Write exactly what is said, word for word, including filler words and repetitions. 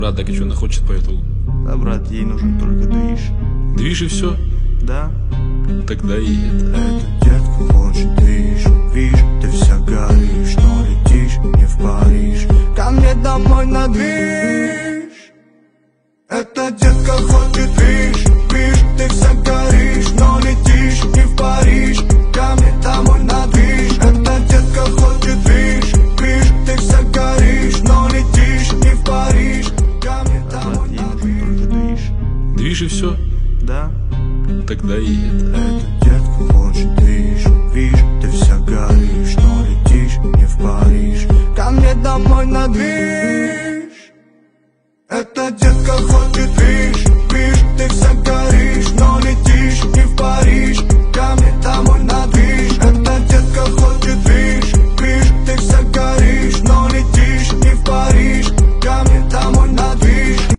Брат, так и что она хочет по итогу? Да, брат, ей нужен только движ. Движ и все? Да. Тогда и это. Эта детка хочет движ. Виж, ты вся горишь, но летишь не в Париж. Ко мне домой на движ. Эта детка хочет движ. Виж, ты вся горишь, но летишь не в Париж. Ко мне домой на движ. Эта детка хочет движ. Виж, ты вся горишь, но летишь не в Париж. Ко мне домой на движ. Движ и все? Да. Тогда и это. Эта детка хочет движ. Виж, ты вся горишь, но летишь не в Париж. Ко мне домой на движ. Эта детка хочет движ.